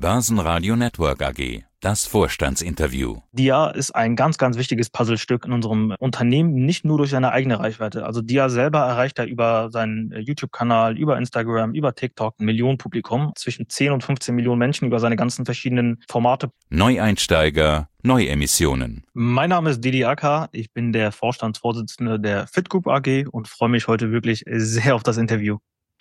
Börsenradio Network AG, das Vorstandsinterview. Dia ist ein ganz, ganz wichtiges Puzzlestück in unserem Unternehmen, nicht nur durch seine eigene Reichweite. Also Dia selber erreicht ja über seinen YouTube-Kanal, über Instagram, über TikTok ein Millionenpublikum, zwischen 10 und 15 Millionen Menschen über seine ganzen verschiedenen Formate. Neueinsteiger, Neuemissionen. Mein Name ist Didi Acker, ich bin der Vorstandsvorsitzende der Fit Group AG und freue mich heute wirklich sehr auf das Interview.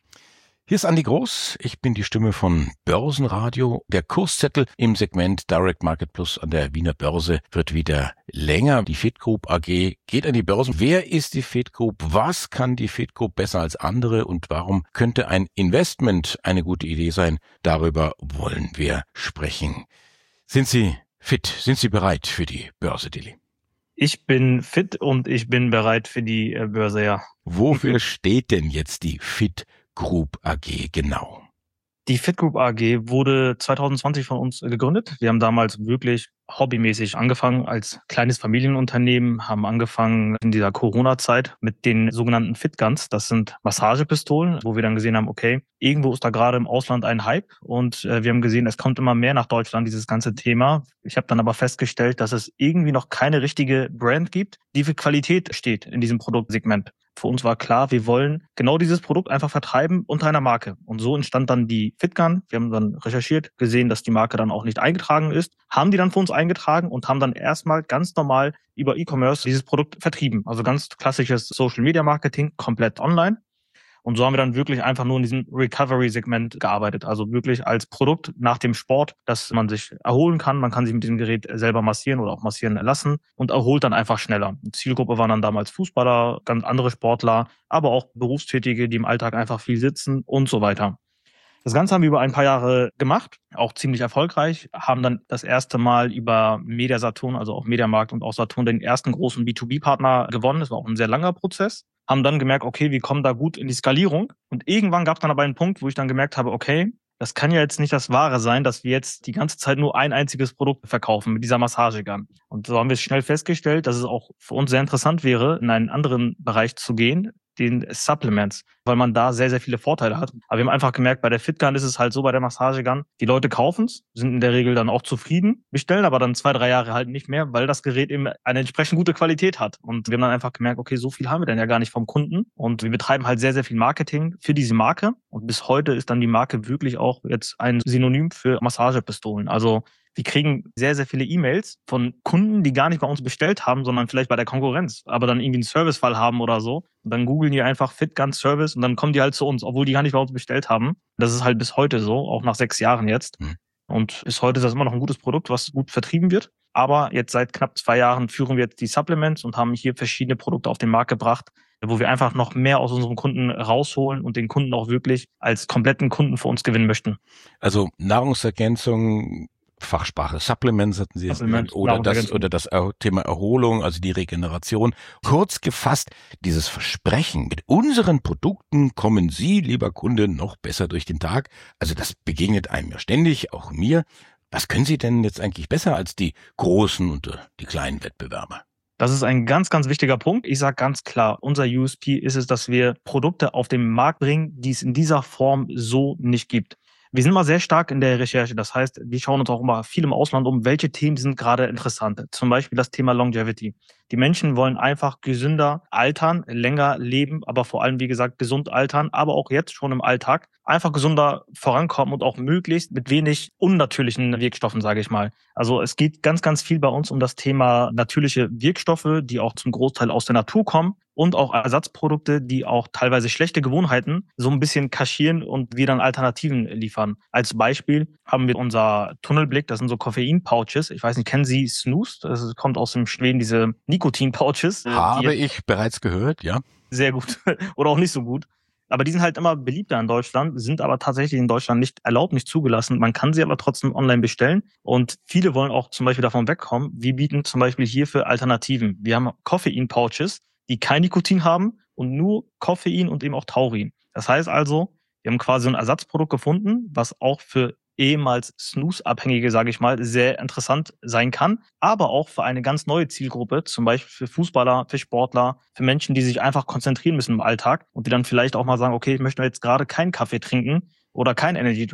Hier ist Andi Groß, ich bin die Stimme von Börsenradio. Der Kurszettel im Segment Direct Market Plus an der Wiener Börse wird wieder länger. Die Fit Group AG geht an die Börse. Wer ist die Fit Group? Was kann die Fit Group besser als andere? Und warum könnte ein Investment eine gute Idee sein? Darüber wollen wir sprechen. Sind Sie fit? Sind Sie bereit für die Börse, Dilly? Ich bin fit und ich bin bereit für die Börse, ja. Wofür steht denn jetzt die Fit Group AG genau? Die Fit Group AG wurde 2020 von uns gegründet. Wir haben damals wirklich hobbymäßig angefangen als kleines Familienunternehmen, haben angefangen in dieser Corona-Zeit mit den sogenannten FitGuns. Das sind Massagepistolen, wo wir dann gesehen haben, okay, irgendwo ist da gerade im Ausland ein Hype und wir haben gesehen, es kommt immer mehr nach Deutschland, dieses ganze Thema. Ich habe dann aber festgestellt, dass es irgendwie noch keine richtige Brand gibt, die für Qualität steht in diesem Produktsegment. Für uns war klar, wir wollen genau dieses Produkt einfach vertreiben unter einer Marke. Und so entstand dann die FitGun. Wir haben dann recherchiert, gesehen, dass die Marke dann auch nicht eingetragen ist, haben die dann für uns eingetragen und haben dann erstmal ganz normal über E-Commerce dieses Produkt vertrieben. Also ganz klassisches Social-Media-Marketing, komplett online. Und so haben wir dann wirklich einfach nur in diesem Recovery-Segment gearbeitet. Also wirklich als Produkt nach dem Sport, dass man sich erholen kann. Man kann sich mit diesem Gerät selber massieren oder auch massieren lassen und erholt dann einfach schneller. Die Zielgruppe waren dann damals Fußballer, ganz andere Sportler, aber auch Berufstätige, die im Alltag einfach viel sitzen und so weiter. Das Ganze haben wir über ein paar Jahre gemacht, auch ziemlich erfolgreich, haben dann das erste Mal über Media-Saturn, also auch Mediamarkt und auch Saturn, den ersten großen B2B-Partner gewonnen. Das war auch ein sehr langer Prozess. Haben dann gemerkt, okay, wir kommen da gut in die Skalierung. Und irgendwann gab es dann aber einen Punkt, wo ich dann gemerkt habe, okay, das kann ja jetzt nicht das Wahre sein, dass wir jetzt die ganze Zeit nur ein einziges Produkt verkaufen mit dieser Massagegun. Und so haben wir schnell festgestellt, dass es auch für uns sehr interessant wäre, in einen anderen Bereich zu gehen, den Supplements, weil man da sehr, sehr viele Vorteile hat. Aber wir haben einfach gemerkt, bei der FitGun ist es halt so, bei der Massagegun, die Leute kaufen es, sind in der Regel dann auch zufrieden, bestellen aber dann 2-3 Jahre halt nicht mehr, weil das Gerät eben eine entsprechend gute Qualität hat. Und wir haben dann einfach gemerkt, okay, so viel haben wir denn ja gar nicht vom Kunden. Und wir betreiben halt sehr, sehr viel Marketing für diese Marke. Und bis heute ist dann die Marke wirklich auch jetzt ein Synonym für Massagepistolen. Also wir kriegen sehr, sehr viele E-Mails von Kunden, die gar nicht bei uns bestellt haben, sondern vielleicht bei der Konkurrenz, aber dann irgendwie einen Servicefall haben oder so. Und dann googeln die einfach FitGun Service und dann kommen die halt zu uns, obwohl die gar nicht bei uns bestellt haben. Das ist halt bis heute so, auch nach 6 Jahren jetzt. Und bis heute ist das immer noch ein gutes Produkt, was gut vertrieben wird. Aber jetzt seit knapp 2 Jahren führen wir jetzt die Supplements und haben hier verschiedene Produkte auf den Markt gebracht, wo wir einfach noch mehr aus unserem Kunden rausholen und den Kunden auch wirklich als kompletten Kunden für uns gewinnen möchten. Also Nahrungsergänzung, Fachsprache Supplements hatten Sie jetzt genannt, oder das Thema Erholung, also die Regeneration. Kurz gefasst, dieses Versprechen, mit unseren Produkten kommen Sie, lieber Kunde, noch besser durch den Tag. Also das begegnet einem ja ständig, auch mir. Was können Sie denn jetzt eigentlich besser als die großen und die kleinen Wettbewerber? Das ist ein ganz, ganz wichtiger Punkt. Ich sage ganz klar, unser USP ist es, dass wir Produkte auf den Markt bringen, die es in dieser Form so nicht gibt. Wir sind immer sehr stark in der Recherche. Das heißt, wir schauen uns auch immer viel im Ausland um, welche Themen sind gerade interessant. Zum Beispiel das Thema Longevity. Die Menschen wollen einfach gesünder altern, länger leben, aber vor allem, wie gesagt, gesund altern, aber auch jetzt schon im Alltag einfach gesünder vorankommen und auch möglichst mit wenig unnatürlichen Wirkstoffen, sage ich mal. Also es geht ganz, ganz viel bei uns um das Thema natürliche Wirkstoffe, die auch zum Großteil aus der Natur kommen und auch Ersatzprodukte, die auch teilweise schlechte Gewohnheiten so ein bisschen kaschieren und wir dann Alternativen liefern. Als Beispiel haben wir unser Tunnelblick, das sind so Koffein-Pouches. Ich weiß nicht, kennen Sie Snooze? Das kommt aus dem Schweden, diese Nikotin-Pouches. Habe ich bereits gehört, ja. Sehr gut. Oder auch nicht so gut. Aber die sind halt immer beliebter in Deutschland, sind aber tatsächlich in Deutschland nicht erlaubt, nicht zugelassen. Man kann sie aber trotzdem online bestellen. Und viele wollen auch zum Beispiel davon wegkommen. Wir bieten zum Beispiel hierfür Alternativen. Wir haben Koffein-Pouches, die kein Nikotin haben und nur Koffein und eben auch Taurin. Das heißt also, wir haben quasi ein Ersatzprodukt gefunden, was auch für ehemals Snooze-Abhängige, sage ich mal, sehr interessant sein kann, aber auch für eine ganz neue Zielgruppe, zum Beispiel für Fußballer, für Sportler, für Menschen, die sich einfach konzentrieren müssen im Alltag und die dann vielleicht auch mal sagen, okay, ich möchte jetzt gerade keinen Kaffee trinken oder keinen Energy Drink.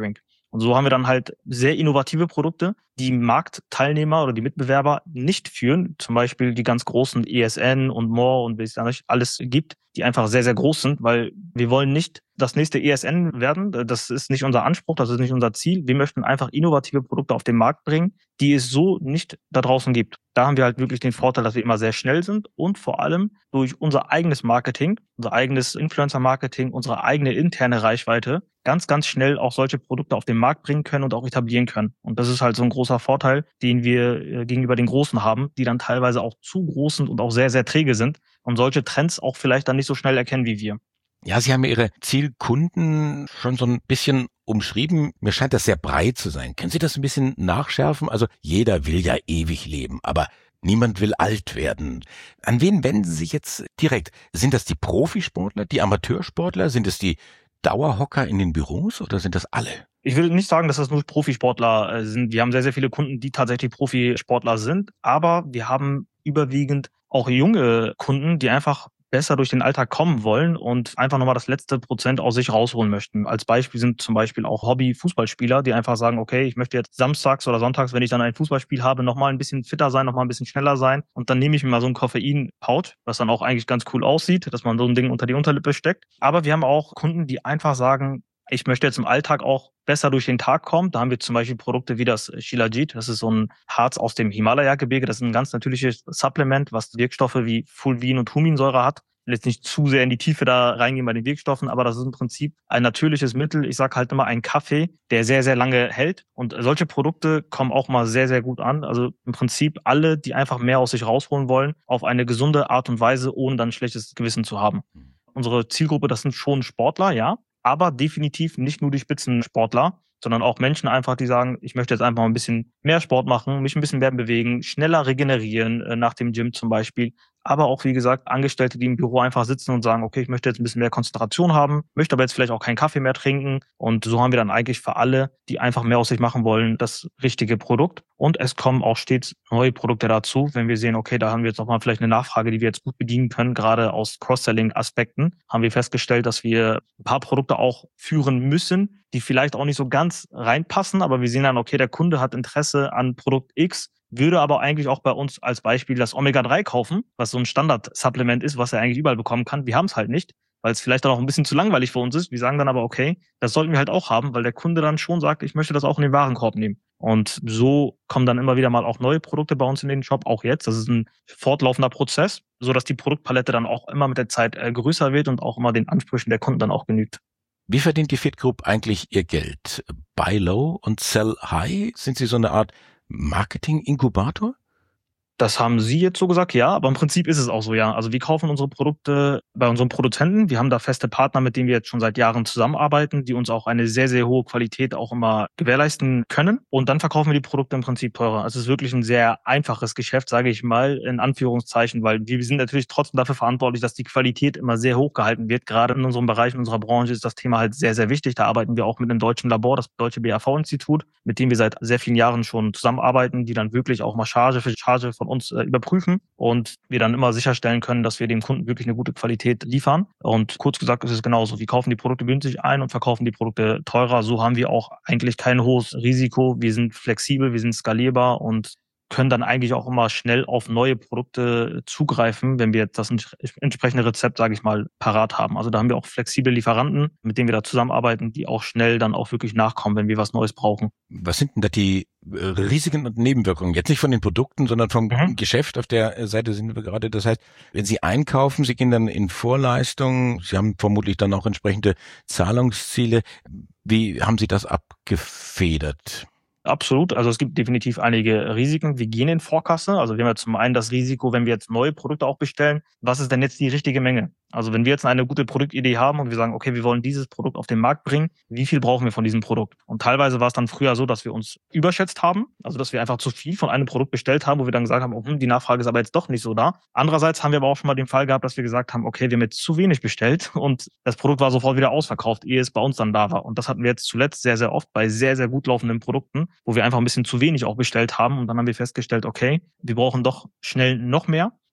Und so haben wir dann halt sehr innovative Produkte, die Marktteilnehmer oder die Mitbewerber nicht führen. Zum Beispiel die ganz großen ESN und More und wie es da nicht alles gibt, die einfach sehr, sehr groß sind, weil wir wollen nicht das nächste ESN werden. Das ist nicht unser Anspruch, das ist nicht unser Ziel. Wir möchten einfach innovative Produkte auf den Markt bringen, die es so nicht da draußen gibt. Da haben wir halt wirklich den Vorteil, dass wir immer sehr schnell sind und vor allem durch unser eigenes Marketing, unser eigenes Influencer-Marketing, unsere eigene interne Reichweite ganz, ganz schnell auch solche Produkte auf den Markt bringen können und auch etablieren können. Und das ist halt so ein großer Vorteil, den wir gegenüber den Großen haben, die dann teilweise auch zu groß sind und auch sehr, sehr träge sind und solche Trends auch vielleicht dann nicht so schnell erkennen wie wir. Ja, Sie haben Ihre Zielkunden schon so ein bisschen umschrieben. Mir scheint das sehr breit zu sein. Können Sie das ein bisschen nachschärfen? Also jeder will ja ewig leben, aber niemand will alt werden. An wen wenden Sie sich jetzt direkt? Sind das die Profisportler, die Amateursportler? Sind es die Dauerhocker in den Büros oder sind das alle? Ich will nicht sagen, dass das nur Profisportler sind. Wir haben sehr, sehr viele Kunden, die tatsächlich Profisportler sind, aber wir haben überwiegend auch junge Kunden, die einfach besser durch den Alltag kommen wollen und einfach nochmal das letzte Prozent aus sich rausholen möchten. Als Beispiel sind zum Beispiel auch Hobby-Fußballspieler, die einfach sagen, okay, ich möchte jetzt samstags oder sonntags, wenn ich dann ein Fußballspiel habe, nochmal ein bisschen fitter sein, nochmal ein bisschen schneller sein und dann nehme ich mir mal so ein Koffein-Pouch, was dann auch eigentlich ganz cool aussieht, dass man so ein Ding unter die Unterlippe steckt. Aber wir haben auch Kunden, die einfach sagen, ich möchte jetzt im Alltag auch besser durch den Tag kommen. Da haben wir zum Beispiel Produkte wie das Shilajit. Das ist so ein Harz aus dem Himalaya-Gebirge. Das ist ein ganz natürliches Supplement, was Wirkstoffe wie Fulvin und Huminsäure hat. Ich will jetzt nicht zu sehr in die Tiefe da reingehen bei den Wirkstoffen, aber das ist im Prinzip ein natürliches Mittel. Ich sage halt immer ein Kaffee, der sehr, sehr lange hält. Und solche Produkte kommen auch mal sehr, sehr gut an. Also im Prinzip alle, die einfach mehr aus sich rausholen wollen, auf eine gesunde Art und Weise, ohne dann ein schlechtes Gewissen zu haben. Unsere Zielgruppe, das sind schon Sportler, ja, aber definitiv nicht nur die Spitzensportler, sondern auch Menschen einfach, die sagen, ich möchte jetzt einfach mal ein bisschen mehr Sport machen, mich ein bisschen mehr bewegen, schneller regenerieren, nach dem Gym zum Beispiel. Aber auch, wie gesagt, Angestellte, die im Büro einfach sitzen und sagen, okay, ich möchte jetzt ein bisschen mehr Konzentration haben, möchte aber jetzt vielleicht auch keinen Kaffee mehr trinken. Und so haben wir dann eigentlich für alle, die einfach mehr aus sich machen wollen, das richtige Produkt. Und es kommen auch stets neue Produkte dazu. Wenn wir sehen, okay, da haben wir jetzt nochmal vielleicht eine Nachfrage, die wir jetzt gut bedienen können, gerade aus Cross-Selling-Aspekten, haben wir festgestellt, dass wir ein paar Produkte auch führen müssen, die vielleicht auch nicht so ganz reinpassen. Aber wir sehen dann, okay, der Kunde hat Interesse an Produkt X, würde aber eigentlich auch bei uns als Beispiel das Omega-3 kaufen, was so ein Standard-Supplement ist, was er eigentlich überall bekommen kann. Wir haben es halt nicht, weil es vielleicht dann auch ein bisschen zu langweilig für uns ist. Wir sagen dann aber, okay, das sollten wir halt auch haben, weil der Kunde dann schon sagt, ich möchte das auch in den Warenkorb nehmen. Und so kommen dann immer wieder mal auch neue Produkte bei uns in den Shop, auch jetzt. Das ist ein fortlaufender Prozess, so dass die Produktpalette dann auch immer mit der Zeit größer wird und auch immer den Ansprüchen der Kunden dann auch genügt. Wie verdient die Fit Group eigentlich ihr Geld? Buy low und sell high? Sind Sie so eine Art Marketing-Inkubator? Das haben Sie jetzt so gesagt, ja, aber im Prinzip ist es auch so, ja. Also wir kaufen unsere Produkte bei unseren Produzenten. Wir haben da feste Partner, mit denen wir jetzt schon seit Jahren zusammenarbeiten, die uns auch eine sehr, sehr hohe Qualität auch immer gewährleisten können. Und dann verkaufen wir die Produkte im Prinzip teurer. Also es ist wirklich ein sehr einfaches Geschäft, sage ich mal, in Anführungszeichen, weil wir sind natürlich trotzdem dafür verantwortlich, dass die Qualität immer sehr hoch gehalten wird. Gerade in unserem Bereich, in unserer Branche ist das Thema halt sehr, sehr wichtig. Da arbeiten wir auch mit einem deutschen Labor, das Deutsche BAV-Institut, mit dem wir seit sehr vielen Jahren schon zusammenarbeiten, die dann wirklich auch mal Charge für Charge von uns überprüfen und wir dann immer sicherstellen können, dass wir dem Kunden wirklich eine gute Qualität liefern. Und kurz gesagt ist es genauso. Wir kaufen die Produkte günstig ein und verkaufen die Produkte teurer. So haben wir auch eigentlich kein hohes Risiko. Wir sind flexibel, wir sind skalierbar und können dann eigentlich auch immer schnell auf neue Produkte zugreifen, wenn wir jetzt das entsprechende Rezept, sage ich mal, parat haben. Also da haben wir auch flexible Lieferanten, mit denen wir da zusammenarbeiten, die auch schnell dann auch wirklich nachkommen, wenn wir was Neues brauchen. Was sind denn da die Risiken und Nebenwirkungen? Jetzt nicht von den Produkten, sondern vom Geschäft. Auf der Seite sind wir gerade. Das heißt, wenn Sie einkaufen, Sie gehen dann in Vorleistung, Sie haben vermutlich dann auch entsprechende Zahlungsziele. Wie haben Sie das abgefedert? Absolut. Also es gibt definitiv einige Risiken. Wir gehen in Vorkasse. Also wir haben ja zum einen das Risiko, wenn wir jetzt neue Produkte auch bestellen, was ist denn jetzt die richtige Menge? Also wenn wir jetzt eine gute Produktidee haben und wir sagen, okay, wir wollen dieses Produkt auf den Markt bringen, wie viel brauchen wir von diesem Produkt? Und teilweise war es dann früher so, dass wir uns überschätzt haben, also dass wir einfach zu viel von einem Produkt bestellt haben, wo wir dann gesagt haben, oh, die Nachfrage ist aber jetzt doch nicht so da. Andererseits haben wir aber auch schon mal den Fall gehabt, dass wir gesagt haben, okay, wir haben jetzt zu wenig bestellt und das Produkt war sofort wieder ausverkauft, ehe es bei uns dann da war. Und das hatten wir jetzt zuletzt sehr, sehr oft bei sehr, sehr gut laufenden Produkten, wo wir einfach ein bisschen zu wenig auch bestellt haben. Und dann haben wir festgestellt, okay, wir brauchen doch schnell noch mehr.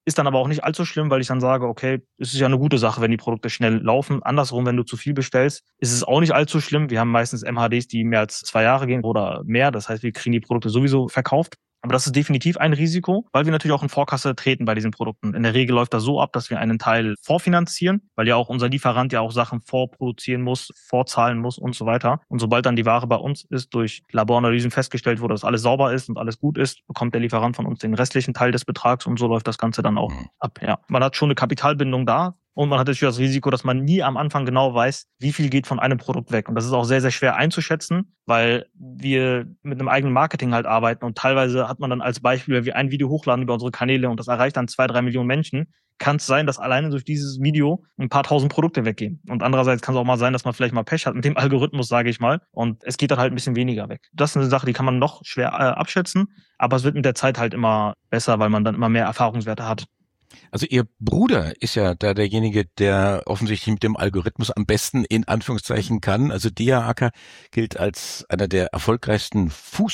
Ist dann aber auch nicht allzu schlimm, weil ich dann sage, okay, es ist ja eine gute Sache, wenn die Produkte schnell laufen. Andersrum, wenn du zu viel bestellst, ist es auch nicht allzu schlimm. Wir haben meistens MHDs, die mehr als 2 Jahre gehen oder mehr. Das heißt, wir kriegen die Produkte sowieso verkauft. Aber das ist definitiv ein Risiko, weil wir natürlich auch in Vorkasse treten bei diesen Produkten. In der Regel läuft das so ab, dass wir einen Teil vorfinanzieren, weil ja auch unser Lieferant ja auch Sachen vorproduzieren muss, vorzahlen muss und so weiter. Und sobald dann die Ware bei uns ist, durch Laboranalysen festgestellt wurde, dass alles sauber ist und alles gut ist, bekommt der Lieferant von uns den restlichen Teil des Betrags und so läuft das Ganze dann auch ab. Ja, man hat schon eine Kapitalbindung da. Und man hat natürlich das Risiko, dass man nie am Anfang genau weiß, wie viel geht von einem Produkt weg. Und das ist auch sehr, sehr schwer einzuschätzen, weil wir mit einem eigenen Marketing halt arbeiten. Und teilweise hat man dann als Beispiel, wenn wir ein Video hochladen über unsere Kanäle und das erreicht dann 2, 3 Millionen Menschen, kann es sein, dass alleine durch dieses Video ein paar tausend Produkte weggehen. Und andererseits kann es auch mal sein, dass man vielleicht mal Pech hat mit dem Algorithmus, sage ich mal. Und es geht dann halt ein bisschen weniger weg. Das ist eine Sache, die kann man noch schwer abschätzen. Aber es wird mit der Zeit halt immer besser, weil man dann immer mehr Erfahrungswerte hat. Also Ihr Bruder ist ja da derjenige, der offensichtlich mit dem Algorithmus am besten in Anführungszeichen kann. Also Dia Acker gilt als einer der erfolgreichsten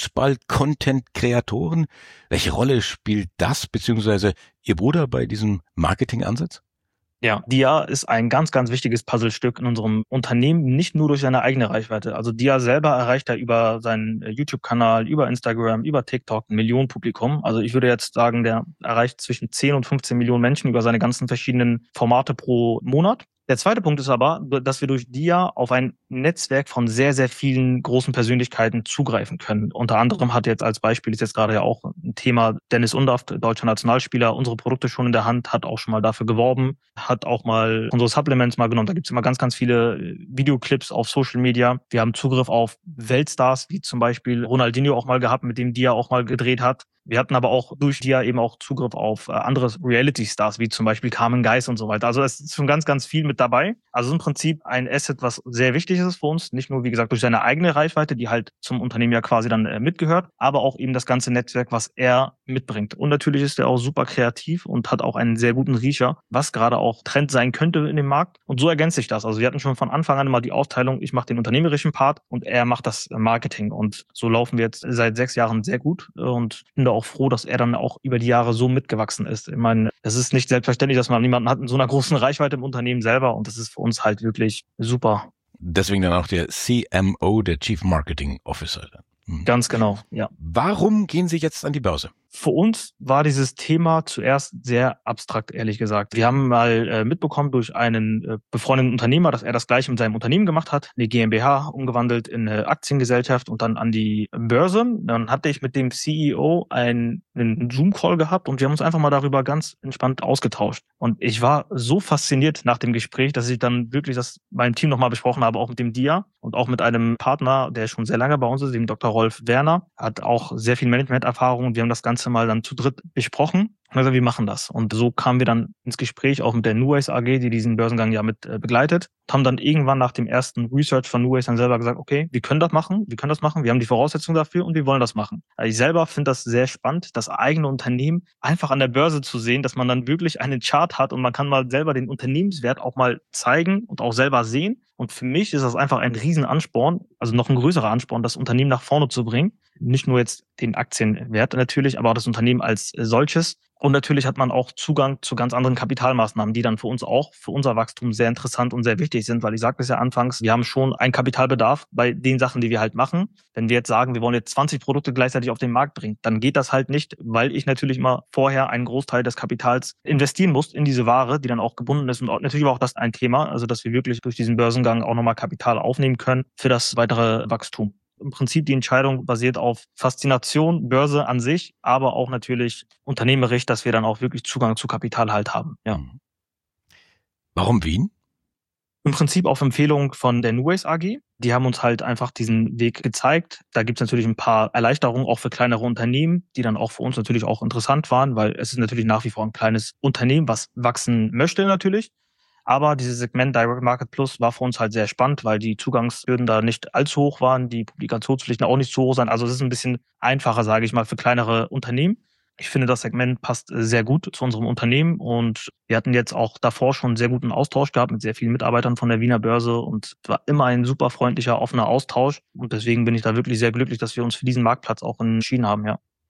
Fußball-Content-Kreatoren. Welche Rolle spielt das beziehungsweise Ihr Bruder bei diesem Marketingansatz? Ja, Dia ist ein ganz, ganz wichtiges Puzzlestück in unserem Unternehmen, nicht nur durch seine eigene Reichweite. Also Dia selber erreicht ja über seinen YouTube-Kanal, über Instagram, über TikTok ein Millionenpublikum. Also ich würde jetzt sagen, der erreicht zwischen 10 und 15 Millionen Menschen über seine ganzen verschiedenen Formate pro Monat. Der zweite Punkt ist aber, dass wir durch Dia auf ein Netzwerk von sehr, sehr vielen großen Persönlichkeiten zugreifen können. Unter anderem hat jetzt als Beispiel, ist jetzt gerade ja auch ein Thema, Dennis Undaft, deutscher Nationalspieler, unsere Produkte schon in der Hand, hat auch schon mal dafür geworben, hat auch mal unsere Supplements mal genommen. Da gibt's immer ganz, ganz viele Videoclips auf Social Media. Wir haben Zugriff auf Weltstars, wie zum Beispiel Ronaldinho auch mal gehabt, mit dem Dia auch mal gedreht hat. Wir hatten aber auch durch Dia eben auch Zugriff auf andere Reality-Stars, wie zum Beispiel Carmen Geis und so weiter. Also es ist schon ganz, ganz viel mit dabei. Also im Prinzip ein Asset, was sehr wichtig ist für uns. Nicht nur, wie gesagt, durch seine eigene Reichweite, die halt zum Unternehmen ja quasi dann mitgehört, aber auch eben das ganze Netzwerk, was er mitbringt. Und natürlich ist er auch super kreativ und hat auch einen sehr guten Riecher, was gerade auch Trend sein könnte in dem Markt. Und so ergänzt sich das. Also wir hatten schon von Anfang an immer die Aufteilung, ich mache den unternehmerischen Part und er macht das Marketing. Und so laufen wir jetzt seit 6 Jahren sehr gut und bin da auch froh, dass er dann auch über die Jahre so mitgewachsen ist. Ich meine, es ist nicht selbstverständlich, dass man jemanden hat in so einer großen Reichweite im Unternehmen selber und das ist für uns halt wirklich super. Deswegen dann auch der CMO, der Chief Marketing Officer. Ganz genau, ja. Warum gehen Sie jetzt an die Börse? Für uns war dieses Thema zuerst sehr abstrakt, ehrlich gesagt. Wir haben mal mitbekommen durch einen befreundeten Unternehmer, dass er das Gleiche mit seinem Unternehmen gemacht hat, eine GmbH umgewandelt in eine Aktiengesellschaft und dann an die Börse. Dann hatte ich mit dem CEO einen Zoom-Call gehabt und wir haben uns einfach mal darüber ganz entspannt ausgetauscht. Und ich war so fasziniert nach dem Gespräch, dass ich dann wirklich das meinem Team nochmal besprochen habe, auch mit dem Dia und auch mit einem Partner, der schon sehr lange bei uns ist, dem Dr. Rolf Werner, hat auch sehr viel Management-Erfahrung und wir haben das Ganze mal dann zu dritt besprochen. Also wir machen das. Und so kamen wir dann ins Gespräch, auch mit der Nuways AG, die diesen Börsengang ja mit begleitet. Haben dann irgendwann nach dem ersten Research von Nuways dann selber gesagt, okay, wir können das machen, wir haben die Voraussetzungen dafür und wir wollen das machen. Also ich selber finde das sehr spannend, das eigene Unternehmen einfach an der Börse zu sehen, dass man dann wirklich einen Chart hat und man kann mal selber den Unternehmenswert auch mal zeigen und auch selber sehen. Und für mich ist das einfach ein Riesenansporn, also noch ein größerer Ansporn, das Unternehmen nach vorne zu bringen. Nicht nur jetzt den Aktienwert natürlich, aber auch das Unternehmen als solches. Und natürlich hat man auch Zugang zu ganz anderen Kapitalmaßnahmen, die dann für uns auch, für unser Wachstum sehr interessant und sehr wichtig sind, weil ich sagte es ja anfangs, wir haben schon einen Kapitalbedarf bei den Sachen, die wir halt machen. Wenn wir jetzt sagen, wir wollen jetzt 20 Produkte gleichzeitig auf den Markt bringen, dann geht das halt nicht, weil ich natürlich immer vorher einen Großteil des Kapitals investieren muss in diese Ware, die dann auch gebunden ist. Und natürlich war auch das ein Thema, also dass wir wirklich durch diesen Börsengang auch nochmal Kapital aufnehmen können für das weitere Wachstum. Im Prinzip die Entscheidung basiert auf Faszination, Börse an sich, aber auch natürlich unternehmerisch, dass wir dann auch wirklich Zugang zu Kapital halt haben. Ja. Warum Wien? Im Prinzip auf Empfehlung von der Nuways AG. Die haben uns halt einfach diesen Weg gezeigt. Da gibt's natürlich ein paar Erleichterungen auch für kleinere Unternehmen, die dann auch für uns natürlich auch interessant waren, weil es ist natürlich nach wie vor ein kleines Unternehmen, was wachsen möchte natürlich. Aber dieses Segment Direct Market Plus war für uns halt sehr spannend, weil die Zugangshürden da nicht allzu hoch waren, die Publikationspflichten auch nicht so hoch sein. Also es ist ein bisschen einfacher, sage ich mal, für kleinere Unternehmen. Ich finde, das Segment passt sehr gut zu unserem Unternehmen und wir hatten jetzt auch davor schon einen sehr guten Austausch gehabt mit sehr vielen Mitarbeitern von der Wiener Börse und es war immer ein super freundlicher, offener Austausch und deswegen bin ich da wirklich sehr glücklich, dass wir uns für diesen Marktplatz auch entschieden haben, ja.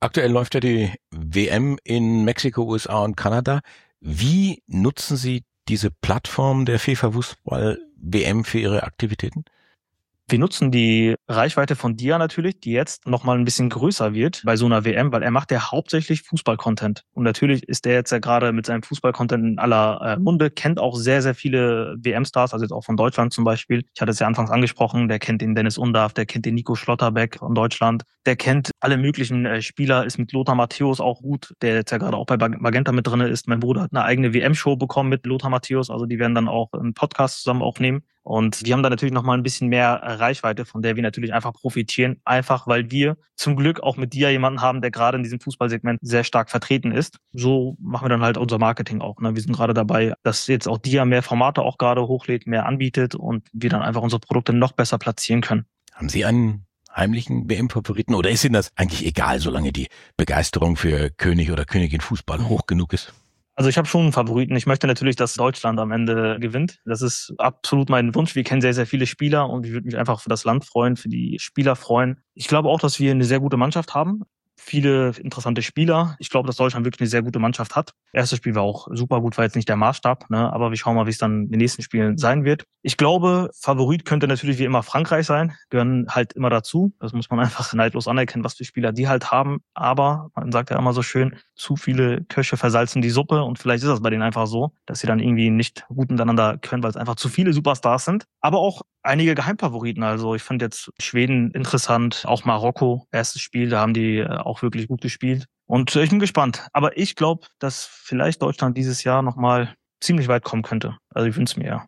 Aktuell läuft ja die WM in Mexiko, USA und Kanada. Wie nutzen Sie diese Plattform der FIFA Fußball WM für Ihre Aktivitäten? Wir nutzen die Reichweite von Dia natürlich, die jetzt nochmal ein bisschen größer wird bei so einer WM, weil er macht ja hauptsächlich Fußball-Content. Und natürlich ist der jetzt ja gerade mit seinem Fußball-Content in aller Munde, kennt auch sehr, sehr viele WM-Stars, also jetzt auch von Deutschland zum Beispiel. Ich hatte es ja anfangs angesprochen, der kennt den Dennis Undaff, der kennt den Nico Schlotterbeck von Deutschland, der kennt alle möglichen Spieler, ist mit Lothar Matthäus auch gut, der jetzt ja gerade auch bei Magenta mit drin ist. Mein Bruder hat eine eigene WM-Show bekommen mit Lothar Matthäus, also die werden dann auch einen Podcast zusammen aufnehmen. Und wir haben da natürlich nochmal ein bisschen mehr Reichweite, von der wir natürlich einfach profitieren. Einfach, weil wir zum Glück auch mit Dia jemanden haben, der gerade in diesem Fußballsegment sehr stark vertreten ist. So machen wir dann halt unser Marketing auch. Wir sind gerade dabei, dass jetzt auch Dia mehr Formate auch gerade hochlädt, mehr anbietet und wir dann einfach unsere Produkte noch besser platzieren können. Haben Sie einen heimlichen WM-Favoriten oder ist Ihnen das eigentlich egal, solange die Begeisterung für König oder Königin Fußball hoch genug ist? Also ich habe schon einen Favoriten. Ich möchte natürlich, dass Deutschland am Ende gewinnt. Das ist absolut mein Wunsch. Wir kennen sehr, sehr viele Spieler und ich würde mich einfach für das Land freuen, für die Spieler freuen. Ich glaube auch, dass wir eine sehr gute Mannschaft haben. Viele interessante Spieler. Ich glaube, dass Deutschland wirklich eine sehr gute Mannschaft hat. Erstes Spiel war auch super gut, war jetzt nicht der Maßstab, aber wir schauen mal, wie es dann in den nächsten Spielen sein wird. Ich glaube, Favorit könnte natürlich wie immer Frankreich sein, gehören halt immer dazu. Das muss man einfach neidlos anerkennen, was für Spieler die halt haben. Aber man sagt ja immer so schön, zu viele Köche versalzen die Suppe und vielleicht ist das bei denen einfach so, dass sie dann irgendwie nicht gut miteinander können, weil es einfach zu viele Superstars sind. Aber auch einige Geheimfavoriten. Also ich fand jetzt Schweden interessant, auch Marokko, erstes Spiel, da haben die auch wirklich gut gespielt. Und ich bin gespannt. Aber ich glaube, dass vielleicht Deutschland dieses Jahr nochmal ziemlich weit kommen könnte. Also ich wünsche es mir ja.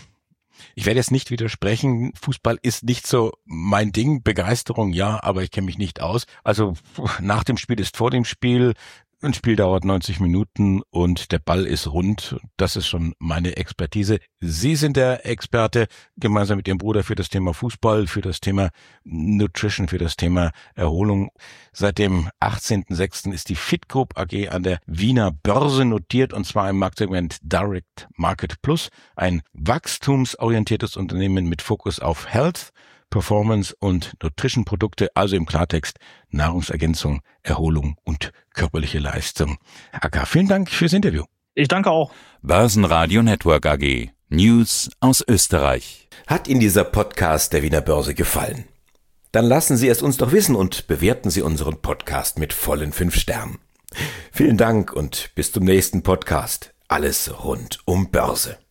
Ich werde jetzt nicht widersprechen, Fußball ist nicht so mein Ding, Begeisterung ja, aber ich kenne mich nicht aus. Also nach dem Spiel ist vor dem Spiel, ein Spiel dauert 90 Minuten und der Ball ist rund. Das ist schon meine Expertise. Sie sind der Experte gemeinsam mit Ihrem Bruder für das Thema Fußball, für das Thema Nutrition, für das Thema Erholung. Seit dem 18.06. ist die Fit Group AG an der Wiener Börse notiert und zwar im Marktsegment Direct Market Plus, ein wachstumsorientiertes Unternehmen mit Fokus auf Health, Performance und Nutrition-Produkte, also im Klartext Nahrungsergänzung, Erholung und körperliche Leistung. Aka, vielen Dank fürs Interview. Ich danke auch. Börsenradio Network AG. News aus Österreich. Hat Ihnen dieser Podcast der Wiener Börse gefallen? Dann lassen Sie es uns doch wissen und bewerten Sie unseren Podcast mit vollen 5 Sternen. Vielen Dank und bis zum nächsten Podcast. Alles rund um Börse.